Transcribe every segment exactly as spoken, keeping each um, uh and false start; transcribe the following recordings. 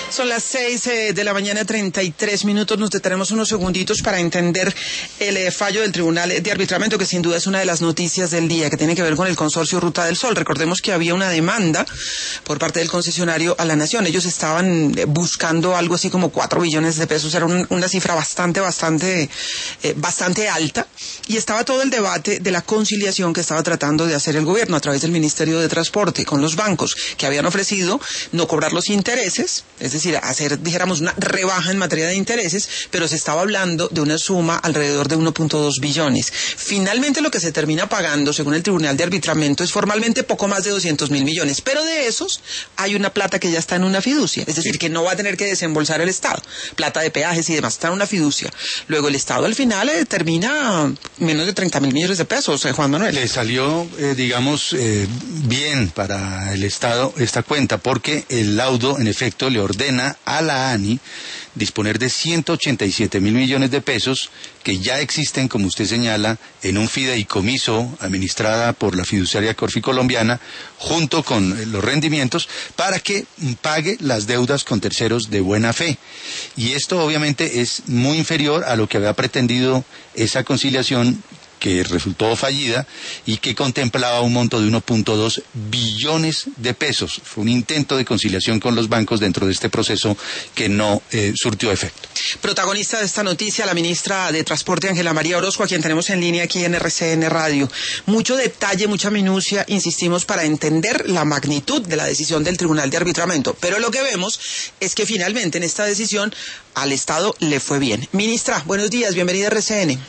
Son las seis eh, de la mañana, treinta y tres minutos. Nos detenemos unos segunditos para entender el eh, fallo del Tribunal de Arbitramiento, que sin duda es una de las noticias del día, que tiene que ver con el consorcio Ruta del Sol. Recordemos que había una demanda por parte del concesionario a la Nación. Ellos estaban eh, buscando algo así como cuatro billones de pesos. Era un, una cifra bastante, bastante, eh, bastante alta. Y estaba todo el debate de la conciliación que estaba tratando de hacer el gobierno a través del Ministerio de Transporte con los bancos, que habían ofrecido no cobrar los intereses, es decir, hacer, dijéramos, una rebaja en materia de intereses, pero se estaba hablando de una suma alrededor de uno punto dos billones. Finalmente lo que se termina pagando, según el Tribunal de Arbitramiento, es formalmente poco más de doscientos mil millones, pero de esos hay una plata que ya está en una fiducia, es decir, que no va a tener que desembolsar el Estado, plata de peajes y demás, está en una fiducia. Luego el Estado al final eh, termina menos de treinta mil millones de pesos, eh, Juan Manuel. Le salió, eh, digamos, eh, bien para el Estado esta cuenta, porque el laudo, en efecto, le ordena a la ANI disponer de ciento ochenta y siete mil millones de pesos que ya existen, como usted señala, en un fideicomiso administrada por la fiduciaria Corfi Colombiana, junto con los rendimientos, para que pague las deudas con terceros de buena fe. Y esto obviamente es muy inferior a lo que había pretendido esa conciliación, que resultó fallida y que contemplaba un monto de uno punto dos billones de pesos. Fue un intento de conciliación con los bancos dentro de este proceso que no eh, surtió efecto. Protagonista de esta noticia, la ministra de Transporte, Ángela María Orozco, a quien tenemos en línea aquí en R C N Radio. Mucho detalle, mucha minucia, insistimos, para entender la magnitud de la decisión del Tribunal de Arbitramiento. Pero lo que vemos es que finalmente en esta decisión al Estado le fue bien. Ministra, buenos días, bienvenida a R C N.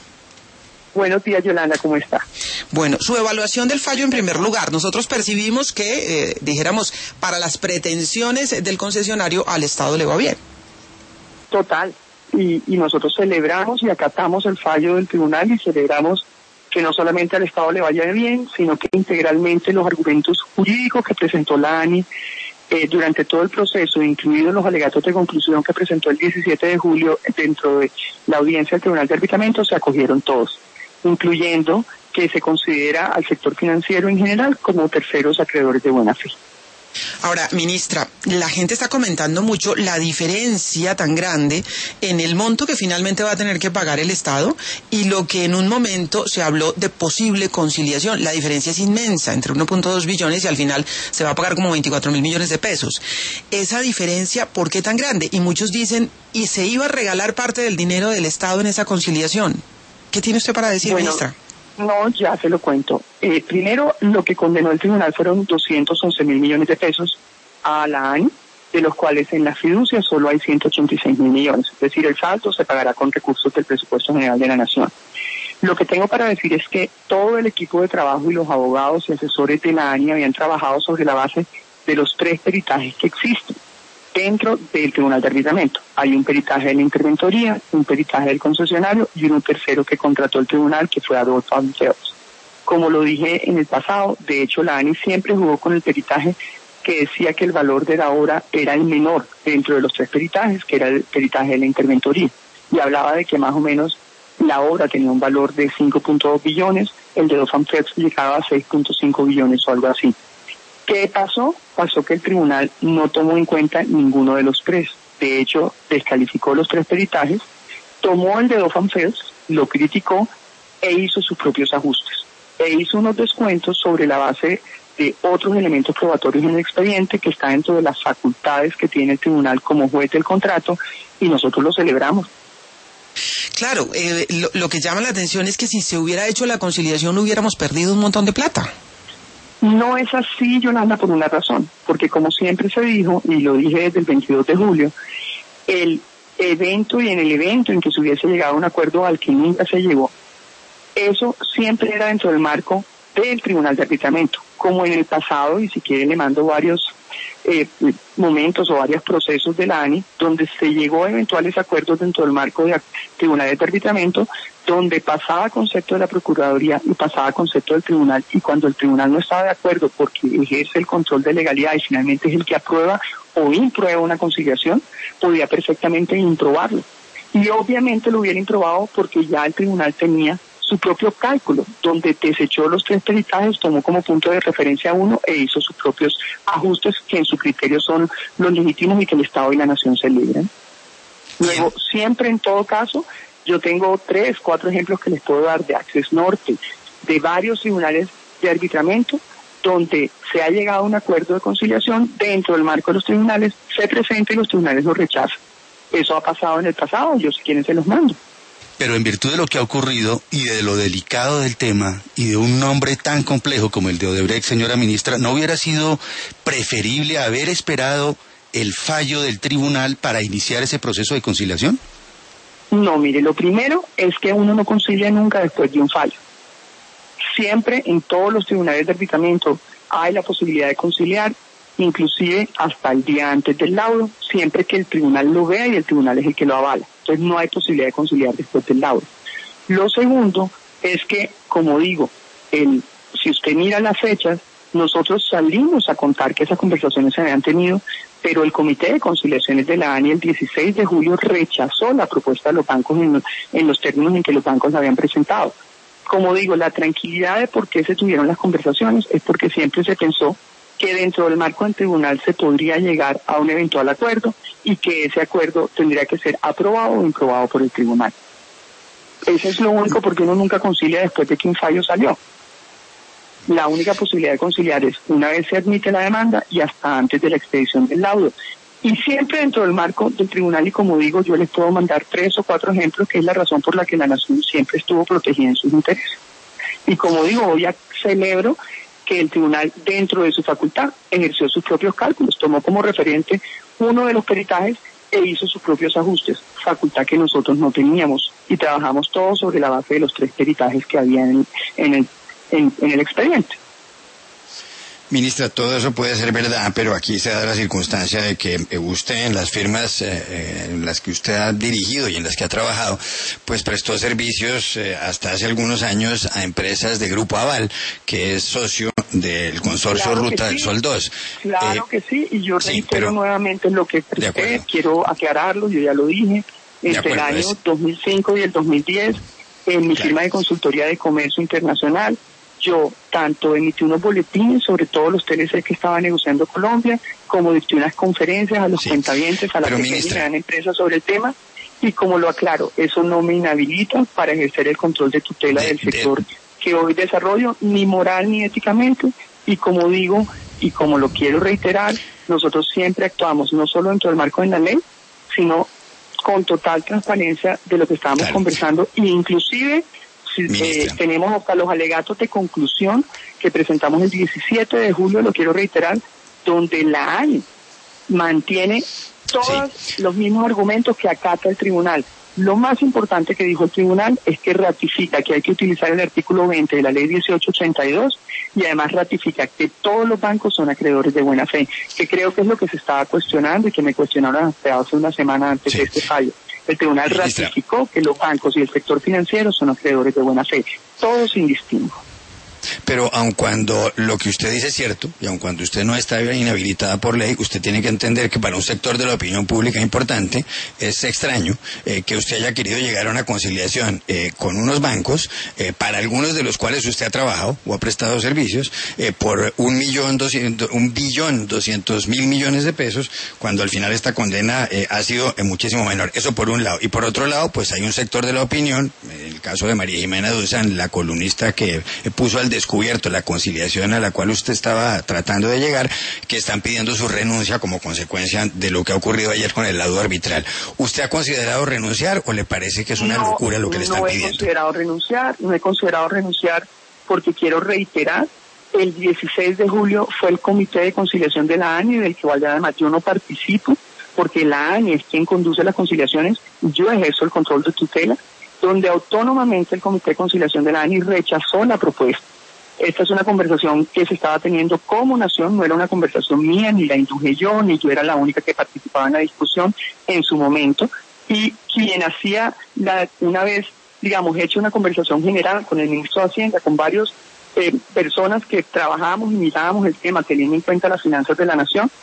Buenos días, Yolanda, ¿cómo está? Bueno, su evaluación del fallo en primer lugar. Nosotros percibimos que, eh, dijéramos, para las pretensiones del concesionario al Estado le va bien. Total, y, y nosotros celebramos y acatamos el fallo del tribunal y celebramos que no solamente al Estado le vaya bien, sino que integralmente los argumentos jurídicos que presentó la ANI eh, durante todo el proceso, incluidos los alegatos de conclusión que presentó el diecisiete de julio dentro de la audiencia del Tribunal de Arbitramiento, se acogieron todos, incluyendo que se considera al sector financiero en general como terceros acreedores de buena fe. Ahora, ministra, la gente está comentando mucho la diferencia tan grande en el monto que finalmente va a tener que pagar el Estado y lo que en un momento se habló de posible conciliación. La diferencia es inmensa, entre uno punto dos billones y al final se va a pagar como veinticuatro mil millones de pesos. Esa diferencia, ¿por qué tan grande? Y muchos dicen, ¿y se iba a regalar parte del dinero del Estado en esa conciliación? ¿Qué tiene usted para decir, bueno, ministra? No, ya se lo cuento. Eh, primero, lo que condenó el tribunal fueron doscientos once mil millones de pesos a la ANI, de los cuales en la fiducia solo hay ciento ochenta y seis mil millones. Es decir, el saldo se pagará con recursos del presupuesto general de la Nación. Lo que tengo para decir es que todo el equipo de trabajo y los abogados y asesores de la ANI habían trabajado sobre la base de los tres peritajes que existen dentro del Tribunal de Arbitramiento. Hay un peritaje de la interventoría, un peritaje del concesionario y uno tercero que contrató el tribunal, que fue Adolfo Anteos. Como lo dije en el pasado, de hecho la ANI siempre jugó con el peritaje que decía que el valor de la obra era el menor dentro de los tres peritajes, que era el peritaje de la interventoría, y hablaba de que más o menos la obra tenía un valor de cinco punto dos billones, el de Adolfo Anteos llegaba a seis punto cinco billones o algo así. ¿Qué pasó? Pasó que el tribunal no tomó en cuenta ninguno de los tres. De hecho, descalificó los tres peritajes, tomó el de Adolfo Anteos, lo criticó e hizo sus propios ajustes. E hizo unos descuentos sobre la base de otros elementos probatorios en el expediente que está dentro de las facultades que tiene el tribunal como juez del contrato, y nosotros lo celebramos. Claro, eh, lo, lo que llama la atención es que si se hubiera hecho la conciliación hubiéramos perdido un montón de plata. No es así, Yolanda, por una razón, porque como siempre se dijo, y lo dije desde el veintidós de julio, el evento y en el evento en que se hubiese llegado a un acuerdo al que nunca se llegó, eso siempre era dentro del marco del Tribunal de Arbitramiento, como en el pasado, y si quiere le mando varios eh, momentos o varios procesos de la ANI, donde se llegó a eventuales acuerdos dentro del marco de Tribunales de Arbitramiento, donde pasaba concepto de la Procuraduría y pasaba concepto del Tribunal, y cuando el Tribunal no estaba de acuerdo porque ejerce el control de legalidad y finalmente es el que aprueba o imprueba una conciliación, podía perfectamente improbarlo. Y obviamente lo hubiera improbado porque ya el Tribunal tenía su propio cálculo, donde desechó los tres peritajes, tomó como punto de referencia uno e hizo sus propios ajustes que en su criterio son los legítimos y que el Estado y la Nación celebran. Luego, siempre en todo caso, yo tengo tres, cuatro ejemplos que les puedo dar de Access Norte, de varios tribunales de arbitramiento, donde se ha llegado a un acuerdo de conciliación dentro del marco de los tribunales, se presenta y los tribunales lo rechazan. Eso ha pasado en el pasado, yo si quieren se los mando. Pero en virtud de lo que ha ocurrido y de lo delicado del tema y de un nombre tan complejo como el de Odebrecht, señora ministra, ¿no hubiera sido preferible haber esperado el fallo del tribunal para iniciar ese proceso de conciliación? No, mire, lo primero es que uno no concilia nunca después de un fallo. Siempre en todos los tribunales de arbitramiento hay la posibilidad de conciliar, inclusive hasta el día antes del laudo, siempre que el tribunal lo vea y el tribunal es el que lo avala. Entonces no hay posibilidad de conciliar después del laudo. Lo segundo es que, como digo, el, si usted mira las fechas, nosotros salimos a contar que esas conversaciones se habían tenido, pero el Comité de Conciliaciones de la ANI el dieciséis de julio rechazó la propuesta de los bancos en, en los términos en que los bancos la habían presentado. Como digo, la tranquilidad de por qué se tuvieron las conversaciones es porque siempre se pensó que dentro del marco del tribunal se podría llegar a un eventual acuerdo y que ese acuerdo tendría que ser aprobado o improbado por el tribunal. Eso es lo único, porque uno nunca concilia después de que un fallo salió. La única posibilidad de conciliar es una vez se admite la demanda y hasta antes de la expedición del laudo. Y siempre dentro del marco del tribunal, y como digo, yo les puedo mandar tres o cuatro ejemplos, que es la razón por la que la Nación siempre estuvo protegida en sus intereses. Y como digo, hoy ya celebro que el tribunal, dentro de su facultad, ejerció sus propios cálculos, tomó como referente uno de los peritajes e hizo sus propios ajustes, facultad que nosotros no teníamos, y trabajamos todos sobre la base de los tres peritajes que había en, en, el, en, en el expediente. Ministra, todo eso puede ser verdad, pero aquí se da la circunstancia de que usted en las firmas eh, en las que usted ha dirigido y en las que ha trabajado, pues prestó servicios eh, hasta hace algunos años a empresas de Grupo Aval, que es socio del consorcio Claro Ruta sí. del Sol dos. Claro eh, que sí, y yo sí, reitero pero, nuevamente lo que presté, quiero aclararlo, yo ya lo dije, entre el año es... dos mil cinco y el dos mil diez, en mi claro. firma de consultoría de comercio internacional, yo tanto emití unos boletines sobre todos los T L C que estaba negociando Colombia, como dicté unas conferencias a los sí. cuentavientes, a las pequeñas y gran empresas sobre el tema, y como lo aclaro, eso no me inhabilita para ejercer el control de tutela de, del sector de... que hoy desarrollo, ni moral ni éticamente, y como digo, y como lo quiero reiterar, nosotros siempre actuamos no solo dentro del marco de la ley, sino con total transparencia de lo que estábamos claro. conversando, e inclusive Eh, tenemos hasta los alegatos de conclusión que presentamos el diecisiete de julio, lo quiero reiterar, donde la ANI mantiene todos sí. los mismos argumentos que acata el tribunal. Lo más importante que dijo el tribunal es que ratifica que hay que utilizar el artículo veinte de la ley dieciocho ochenta y dos y además ratifica que todos los bancos son acreedores de buena fe, que creo que es lo que se estaba cuestionando y que me cuestionaron hasta hace una semana antes sí. de este fallo. El tribunal ratificó que los bancos y el sector financiero son acreedores de buena fe, todos sin distingo. Pero aun cuando lo que usted dice es cierto, y aun cuando usted no está inhabilitada por ley, usted tiene que entender que para un sector de la opinión pública importante es extraño eh, que usted haya querido llegar a una conciliación eh, con unos bancos, eh, para algunos de los cuales usted ha trabajado o ha prestado servicios, eh, por un millón doscientos, un billón doscientos mil millones de pesos, cuando al final esta condena eh, ha sido eh, muchísimo menor. Eso por un lado. Y por otro lado, pues hay un sector de la opinión, en el caso de María Jimena Duzán, la columnista que eh, puso al descubierto la conciliación a la cual usted estaba tratando de llegar, que están pidiendo su renuncia como consecuencia de lo que ha ocurrido ayer con el laudo arbitral. ¿Usted ha considerado renunciar o le parece que es una no, locura lo que le están pidiendo? No he pidiendo? considerado renunciar, no he considerado renunciar porque quiero reiterar, el dieciséis de julio fue el Comité de Conciliación de la ANI, del que además yo no participo, porque la ANI es quien conduce las conciliaciones, yo ejerzo el control de tutela, donde autónomamente el Comité de Conciliación de la ANI rechazó la propuesta. Esta es una conversación que se estaba teniendo como nación, no era una conversación mía, ni la induje yo, ni yo era la única que participaba en la discusión en su momento. Y quien hacía, la, una vez, digamos, hecho una conversación general con el ministro de Hacienda, con varias eh, personas que trabajábamos y mirábamos el tema, teniendo en cuenta las finanzas de la nación,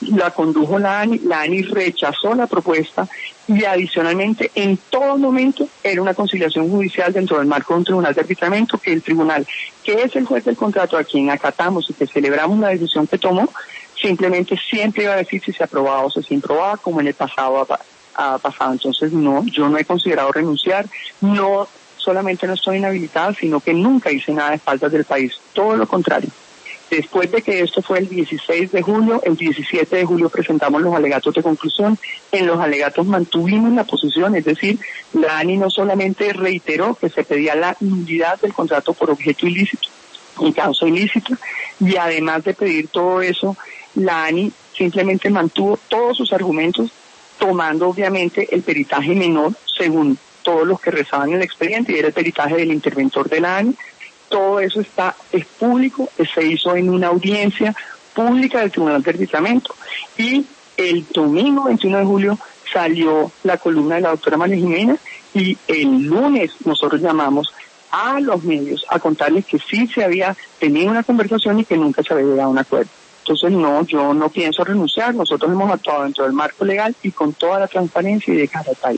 la condujo la ANI, la ANI rechazó la propuesta y adicionalmente en todo momento era una conciliación judicial dentro del marco de un tribunal de arbitramiento que el tribunal, que es el juez del contrato a quien acatamos y que celebramos la decisión que tomó, simplemente siempre iba a decir si se aprobaba o si se improbaba, como en el pasado ha, ha pasado. Entonces no, yo no he considerado renunciar, no solamente no estoy inhabilitada, sino que nunca hice nada de espaldas del país, todo lo contrario. Después de que esto fue el dieciséis de julio, el diecisiete de julio presentamos los alegatos de conclusión. En los alegatos mantuvimos la posición, es decir, la ANI no solamente reiteró que se pedía la nulidad del contrato por objeto ilícito y causa ilícita, y además de pedir todo eso, la ANI simplemente mantuvo todos sus argumentos, tomando obviamente el peritaje menor, según todos los que rezaban en el expediente, y era el peritaje del interventor de la ANI. Todo eso está, es público, se hizo en una audiencia pública del Tribunal de Arbitramiento. Y el domingo veintiuno de julio salió la columna de la doctora María Jimena y el lunes nosotros llamamos a los medios a contarles que sí se había tenido una conversación y que nunca se había llegado a un acuerdo. Entonces no, yo no pienso renunciar, nosotros hemos actuado dentro del marco legal y con toda la transparencia y de cara al país.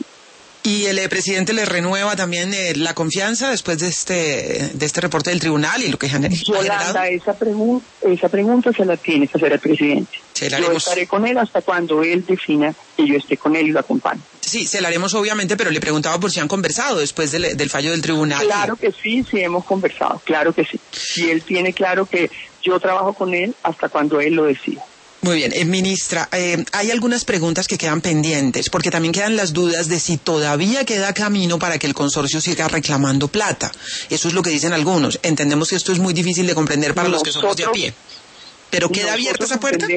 Y el eh, presidente le renueva también eh, la confianza después de este de este reporte del tribunal y lo que genera. Yolanda, esa, pregun esa pregunta se la tiene que hacer el presidente. Se la yo haremos... estaré con él hasta cuando él defina que yo esté con él y lo acompañe. Sí, se la haremos obviamente, pero le preguntaba por si han conversado después del, del fallo del tribunal. Claro que sí, sí hemos conversado, claro que sí. Y él tiene claro que yo trabajo con él hasta cuando él lo decida. Muy bien, eh, ministra, eh, hay algunas preguntas que quedan pendientes, porque también quedan las dudas de si todavía queda camino para que el consorcio siga reclamando plata. Eso es lo que dicen algunos. Entendemos que esto es muy difícil de comprender para nosotros, los que somos de a pie. ¿Pero queda abierta esa puerta?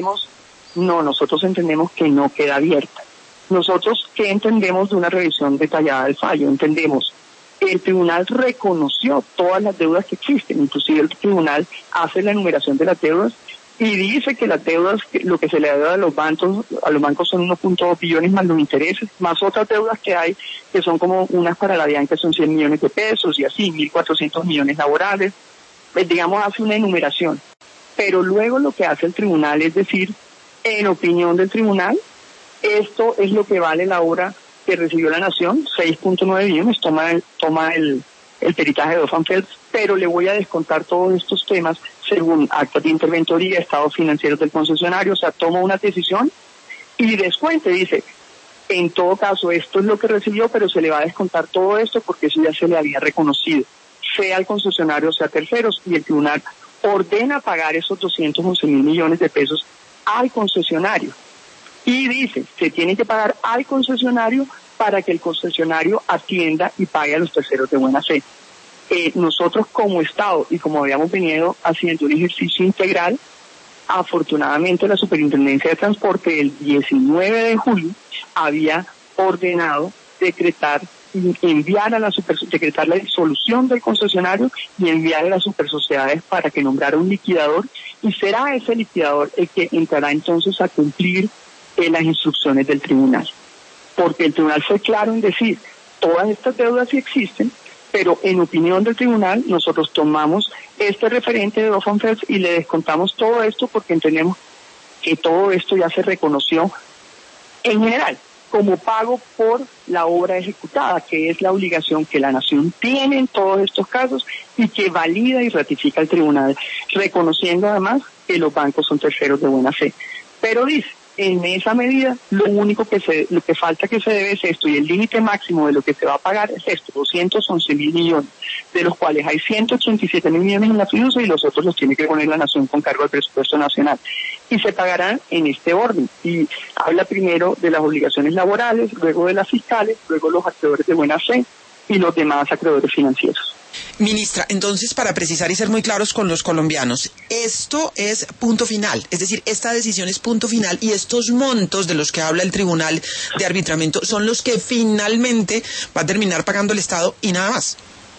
No, nosotros entendemos que no queda abierta. Nosotros, ¿qué entendemos de una revisión detallada del fallo? Entendemos el tribunal reconoció todas las deudas que existen, inclusive el tribunal hace la enumeración de las deudas y dice que las deudas, lo que se le debe a los bancos, a los bancos son uno punto dos billones más los intereses, más otras deudas que hay, que son como unas para la DIAN, que son cien millones de pesos y así, mil cuatrocientos millones laborales. Pues digamos, hace una enumeración. Pero luego lo que hace el tribunal es decir, en opinión del tribunal, esto es lo que vale la obra que recibió la Nación, seis punto nueve billones, toma el, toma el, el peritaje de Doffan Phelps, pero le voy a descontar todos estos temas según actas de interventoría, estados financieros del concesionario, o sea, toma una decisión y descuente, dice, en todo caso esto es lo que recibió, pero se le va a descontar todo esto porque eso ya se le había reconocido, sea al concesionario, sea a terceros, y el tribunal ordena pagar esos doscientos once mil millones de pesos al concesionario. Y dice, se tiene que pagar al concesionario para que el concesionario atienda y pague a los terceros de buena fe. Eh, nosotros como Estado y como habíamos venido haciendo un ejercicio integral, afortunadamente la Superintendencia de Transporte el diecinueve de julio había ordenado decretar enviar a la super, decretar la disolución del concesionario y enviar a las supersociedades para que nombrara un liquidador y será ese liquidador el que entrará entonces a cumplir en las instrucciones del tribunal. Porque el tribunal fue claro en decir, todas estas deudas sí existen, pero en opinión del tribunal nosotros tomamos este referente de Doffan Phelps y le descontamos todo esto porque entendemos que todo esto ya se reconoció en general como pago por la obra ejecutada, que es la obligación que la Nación tiene en todos estos casos y que valida y ratifica el tribunal, reconociendo además que los bancos son terceros de buena fe. Pero dice, en esa medida, lo único que se, lo que falta que se debe es esto, y el límite máximo de lo que se va a pagar es esto, doscientos once mil millones, de los cuales hay ciento ochenta y siete mil millones en la fiducia y los otros los tiene que poner la Nación con cargo al presupuesto nacional. Y se pagarán en este orden. Y habla primero de las obligaciones laborales, luego de las fiscales, luego los acreedores de buena fe y los demás acreedores financieros. Ministra, entonces, para precisar y ser muy claros con los colombianos, esto es punto final, es decir, esta decisión es punto final y estos montos de los que habla el Tribunal de Arbitramiento son los que finalmente va a terminar pagando el Estado y nada más.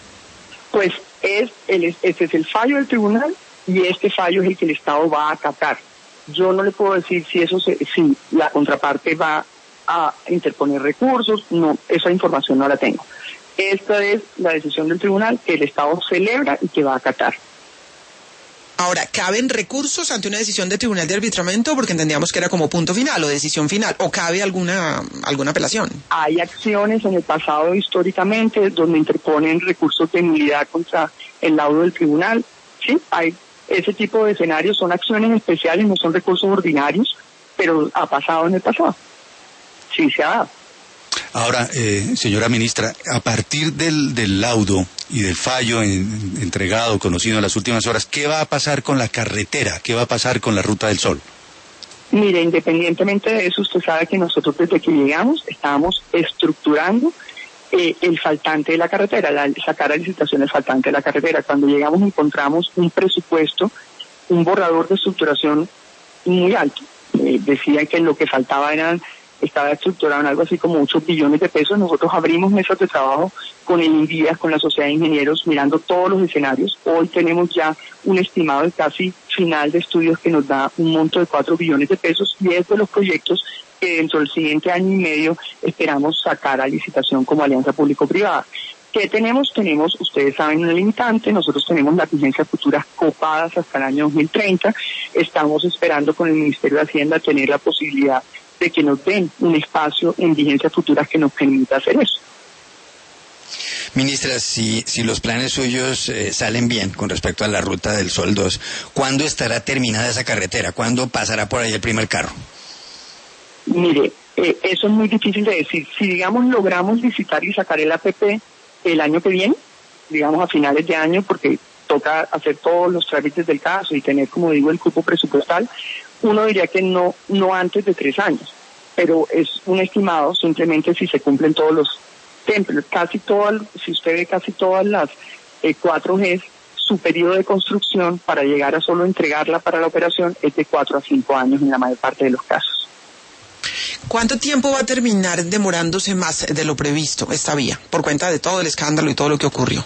Pues es el, este es el fallo del tribunal y este fallo es el que el Estado va a acatar. Yo no le puedo decir si eso se, si la contraparte va a interponer recursos, no, esa información no la tengo. Esta es la decisión del tribunal que el Estado celebra y que va a acatar. Ahora, ¿caben recursos ante una decisión de tribunal de arbitramiento? Porque entendíamos que era como punto final o decisión final, ¿o cabe alguna alguna apelación? Hay acciones en el pasado históricamente donde interponen recursos de nulidad contra el laudo del tribunal. Sí, hay ese tipo de escenarios, son acciones especiales, no son recursos ordinarios, pero ha pasado en el pasado. Sí se ha dado. Ahora, eh, señora ministra, a partir del, del laudo y del fallo en, entregado, conocido en las últimas horas, ¿qué va a pasar con la carretera? ¿Qué va a pasar con la Ruta del Sol? Mire, independientemente de eso, usted sabe que nosotros desde que llegamos estábamos estructurando eh, el faltante de la carretera, la, sacar a licitación el faltante de la carretera. Cuando llegamos encontramos un presupuesto, un borrador de estructuración muy alto. Eh, decían que lo que faltaba eran... estaba estructurado en algo así como ocho billones de pesos. Nosotros abrimos mesas de trabajo con el INVIAS, con la Sociedad de Ingenieros, mirando todos los escenarios. Hoy tenemos ya un estimado de casi final de estudios que nos da un monto de cuatro billones de pesos y es de los proyectos que dentro del siguiente año y medio esperamos sacar a licitación como alianza público-privada. ¿Qué tenemos? Tenemos, ustedes saben, una limitante. Nosotros tenemos las vigencias futuras copadas hasta el año dos mil treinta. Estamos esperando con el Ministerio de Hacienda tener la posibilidad de que nos den un espacio en vigencias futuras que nos permita hacer eso. Ministra, si, si los planes suyos eh, salen bien con respecto a la Ruta del Sol dos, ¿cuándo estará terminada esa carretera? ¿Cuándo pasará por ahí el primer carro? Mire, eh, eso es muy difícil de decir. Si, digamos, logramos licitar y sacar el A P P el año que viene, digamos a finales de año, porque toca hacer todos los trámites del caso y tener, como digo, el cupo presupuestal, uno diría que no no antes de tres años, pero es un estimado simplemente si se cumplen todos los templos, casi todas, si usted ve casi todas las eh, cuatro Gs, su periodo de construcción para llegar a solo entregarla para la operación es de cuatro a cinco años en la mayor parte de los casos. ¿Cuánto tiempo va a terminar demorándose más de lo previsto esta vía, por cuenta de todo el escándalo y todo lo que ocurrió?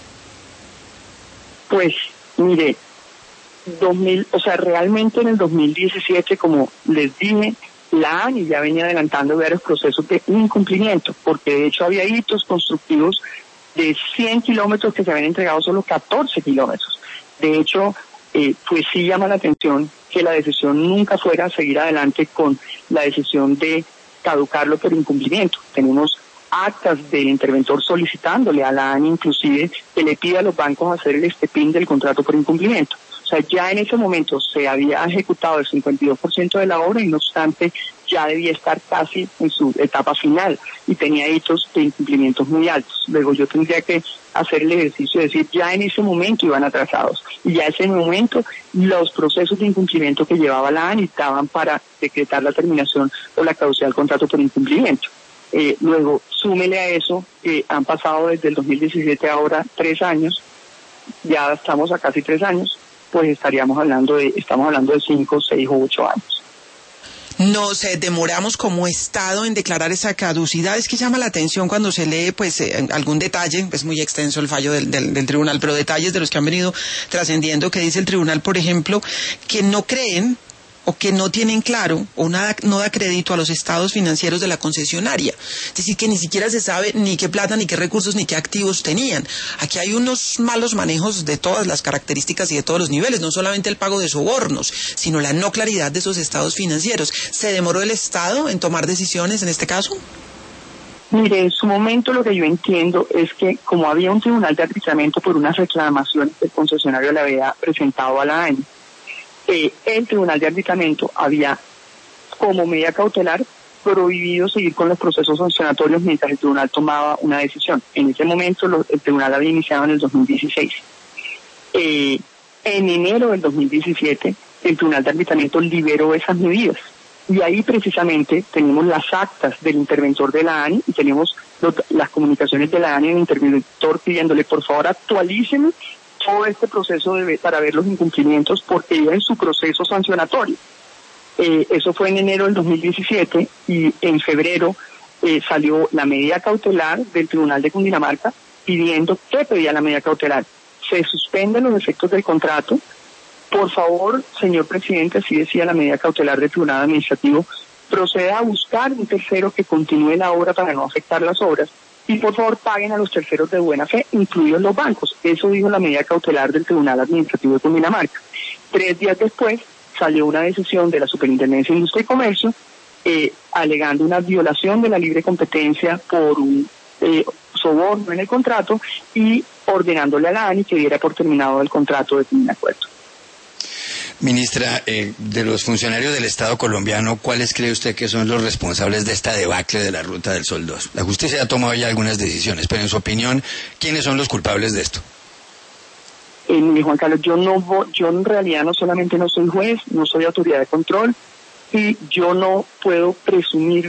Pues, mire, dos mil, o sea, realmente en el dos mil diecisiete, como les dije, la ANI ya venía adelantando varios procesos de incumplimiento, porque de hecho había hitos constructivos de cien kilómetros que se habían entregado solo catorce kilómetros. De hecho, eh, pues sí llama la atención que la decisión nunca fuera a seguir adelante con la decisión de caducarlo por incumplimiento. Tenemos actas del interventor solicitándole a la ANI inclusive que le pida a los bancos hacer el estepín del contrato por incumplimiento. O sea, ya en ese momento se había ejecutado el cincuenta y dos por ciento de la obra y no obstante ya debía estar casi en su etapa final y tenía hitos de incumplimientos muy altos. Luego yo tendría que hacer el ejercicio de decir ya en ese momento iban atrasados y ya en ese momento los procesos de incumplimiento que llevaba la ANI estaban para decretar la terminación o la caducidad del contrato por incumplimiento. Eh, luego, súmele a eso que han pasado desde el dos mil diecisiete ahora tres años, ya estamos a casi tres años, pues estaríamos hablando de, estamos hablando de cinco, seis o ocho años. Nos eh, demoramos como Estado en declarar esa caducidad. Es que llama la atención cuando se lee pues eh, algún detalle, es muy extenso el fallo del, del, del tribunal, pero detalles de los que han venido trascendiendo, que dice el tribunal, por ejemplo, que no creen o que no tienen claro o nada, no da crédito a los estados financieros de la concesionaria. Es decir, que ni siquiera se sabe ni qué plata, ni qué recursos, ni qué activos tenían. Aquí hay unos malos manejos de todas las características y de todos los niveles, no solamente el pago de sobornos, sino la no claridad de esos estados financieros. ¿Se demoró el Estado en tomar decisiones en este caso? Mire, en su momento lo que yo entiendo es que como había un tribunal de arbitramiento por unas reclamaciones que el concesionario le había presentado a la ANI, Eh, el Tribunal de Arbitramiento había, como medida cautelar, prohibido seguir con los procesos sancionatorios mientras el Tribunal tomaba una decisión. En ese momento lo, el Tribunal había iniciado en el dos mil dieciséis. Eh, en enero del dos mil diecisiete, el Tribunal de Arbitramiento liberó esas medidas. Y ahí precisamente tenemos las actas del interventor de la ANI y tenemos los, las comunicaciones de la ANI al interventor pidiéndole, por favor, actualíceme todo este proceso de, para ver los incumplimientos porque iba en su proceso sancionatorio. Eh, eso fue en enero del dos mil diecisiete y en febrero eh, salió la medida cautelar del Tribunal de Cundinamarca pidiendo, ¿qué pedía la medida cautelar? Se suspenden los efectos del contrato. Por favor, señor presidente, así decía la medida cautelar del Tribunal Administrativo, proceda a buscar un tercero que continúe la obra para no afectar las obras. Y por favor paguen a los terceros de buena fe, incluidos los bancos. Eso dijo la medida cautelar del Tribunal Administrativo de Cundinamarca. Tres días después salió una decisión de la Superintendencia de Industria y Comercio eh, alegando una violación de la libre competencia por un eh, soborno en el contrato y ordenándole a la ANI que diera por terminado el contrato de común acuerdo. Ministra, eh, de los funcionarios del Estado colombiano, ¿cuáles cree usted que son los responsables de esta debacle de la Ruta del Sol dos? La justicia ha tomado ya algunas decisiones, pero en su opinión, ¿quiénes son los culpables de esto? Eh, mi Juan Carlos, yo no, yo en realidad no solamente no soy juez, no soy autoridad de control, y yo no puedo presumir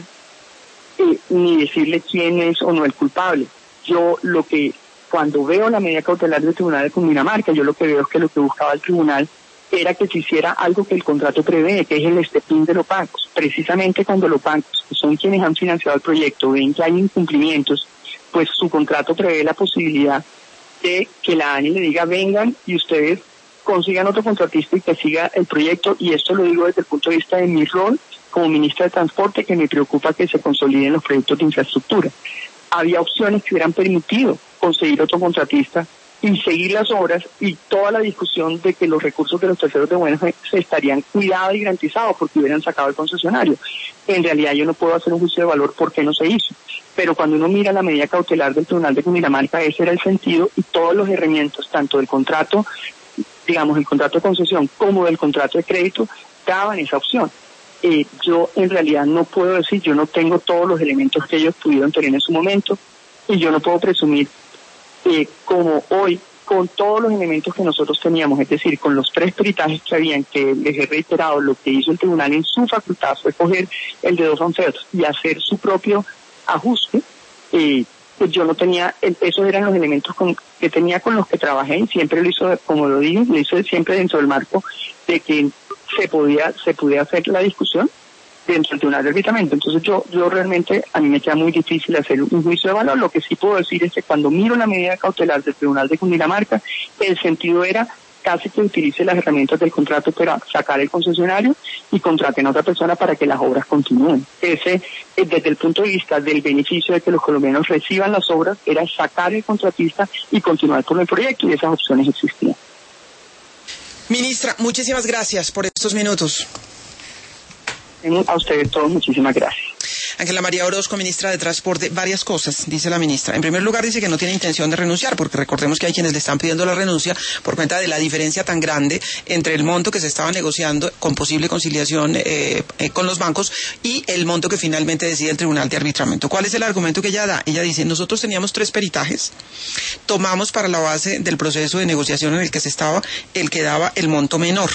eh, ni decirle quién es o no el culpable. Yo lo que, cuando veo la medida cautelar del Tribunal de Cundinamarca, yo lo que veo es que lo que buscaba el Tribunal era que se hiciera algo que el contrato prevé, que es el estepín de los bancos. Precisamente cuando los bancos, que son quienes han financiado el proyecto, ven que hay incumplimientos, pues su contrato prevé la posibilidad de que la ANI le diga vengan y ustedes consigan otro contratista y que siga el proyecto, y esto lo digo desde el punto de vista de mi rol como ministra de Transporte, que me preocupa que se consoliden los proyectos de infraestructura. Había opciones que hubieran permitido conseguir otro contratista y seguir las obras, y toda la discusión de que los recursos de los terceros de buena fe se estarían cuidados y garantizados porque hubieran sacado el concesionario. En realidad yo no puedo hacer un juicio de valor por qué no se hizo, pero cuando uno mira la medida cautelar del Tribunal de Cundinamarca, ese era el sentido, y todos los herramientas, tanto del contrato, digamos el contrato de concesión como del contrato de crédito, daban esa opción. Eh, yo en realidad no puedo decir, yo no tengo todos los elementos que ellos pudieron tener en su momento, y yo no puedo presumir Eh, como hoy, con todos los elementos que nosotros teníamos, es decir, con los tres peritajes que habían, que les he reiterado, lo que hizo el tribunal en su facultad fue coger el de dos onceos y hacer su propio ajuste, eh, pues yo no tenía, esos eran los elementos con, que tenía con los que trabajé, y siempre lo hizo, como lo dije, lo hizo siempre dentro del marco de que se podía, se podía hacer la discusión dentro del Tribunal de Arbitramiento. Entonces yo yo realmente, a mí me queda muy difícil hacer un juicio de valor. Lo que sí puedo decir es que cuando miro la medida cautelar del Tribunal de Cundinamarca, el sentido era casi que utilice las herramientas del contrato para sacar el concesionario y contraten a otra persona para que las obras continúen. Ese, desde el punto de vista del beneficio de que los colombianos reciban las obras, era sacar el contratista y continuar con el proyecto, y esas opciones existían. Ministra, muchísimas gracias por estos minutos. A ustedes todos, muchísimas gracias. Ángela María Orozco, ministra de Transporte, varias cosas, dice la ministra. En primer lugar, dice que no tiene intención de renunciar, porque recordemos que hay quienes le están pidiendo la renuncia por cuenta de la diferencia tan grande entre el monto que se estaba negociando con posible conciliación eh, eh, con los bancos y el monto que finalmente decide el Tribunal de Arbitramiento. ¿Cuál es el argumento que ella da? Ella dice, nosotros teníamos tres peritajes, tomamos para la base del proceso de negociación en el que se estaba el que daba el monto menor.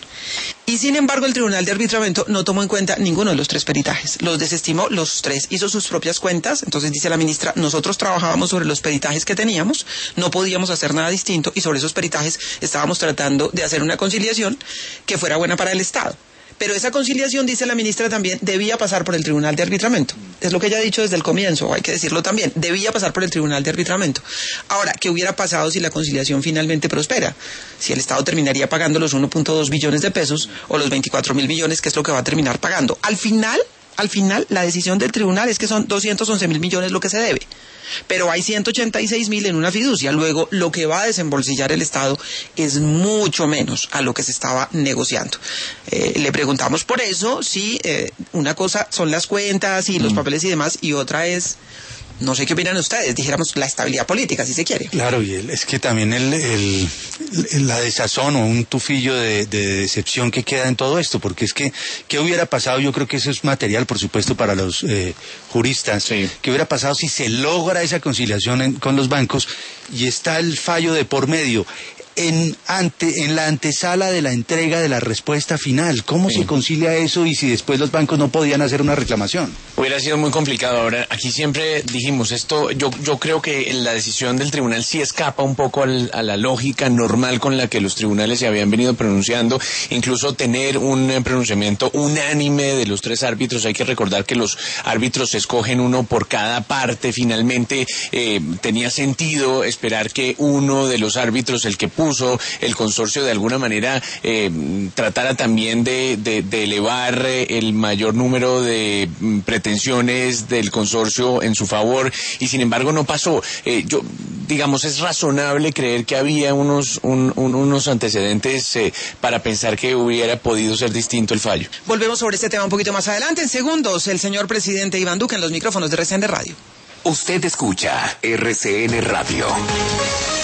Y sin embargo el Tribunal de Arbitramiento no tomó en cuenta ninguno de los tres peritajes, los desestimó los tres, hizo sus propias cuentas. Entonces dice la ministra, nosotros trabajábamos sobre los peritajes que teníamos, no podíamos hacer nada distinto, y sobre esos peritajes estábamos tratando de hacer una conciliación que fuera buena para el Estado. Pero esa conciliación, dice la ministra también, debía pasar por el Tribunal de Arbitramiento. Es lo que ella ha dicho desde el comienzo, hay que decirlo también, debía pasar por el Tribunal de Arbitramiento. Ahora, ¿qué hubiera pasado si la conciliación finalmente prospera? Si el Estado terminaría pagando los uno punto dos billones de pesos o los veinticuatro mil millones, que es lo que va a terminar pagando. Al final, al final, la decisión del tribunal es que son doscientos once mil millones lo que se debe. Pero hay ciento ochenta y seis mil en una fiducia. Luego, lo que va a desembolsillar el Estado es mucho menos a lo que se estaba negociando. Eh, le preguntamos por eso si eh, una cosa son las cuentas y los mm. papeles y demás, y otra es, no sé qué opinan ustedes, dijéramos la estabilidad política, si se quiere. Claro, y el, es que también el, el, el, la desazón o un tufillo de, de decepción que queda en todo esto, porque es que, ¿qué hubiera pasado? Yo creo que eso es material, por supuesto, para los eh, juristas. Sí. ¿Qué hubiera pasado si se logra esa conciliación en, con los bancos y está el fallo de por medio? En, ante, en la antesala de la entrega de la respuesta final, ¿cómo sí. se concilia eso y si después los bancos no podían hacer una reclamación? Hubiera sido muy complicado. Ahora, aquí siempre dijimos esto, yo, yo creo que la decisión del tribunal sí escapa un poco al, a la lógica normal con la que los tribunales se habían venido pronunciando, incluso tener un pronunciamiento unánime de los tres árbitros. Hay que recordar que los árbitros se escogen uno por cada parte. Finalmente, eh, tenía sentido esperar que uno de los árbitros, el que puso el consorcio, de alguna manera eh, tratara también de, de, de elevar eh, el mayor número de mm, pretensiones del consorcio en su favor, y sin embargo no pasó. Eh, yo digamos, es razonable creer que había unos, un, un, unos antecedentes eh, para pensar que hubiera podido ser distinto el fallo. Volvemos sobre este tema un poquito más adelante. En segundos, el señor presidente Iván Duque en los micrófonos de R C N Radio. Usted escucha R C N Radio.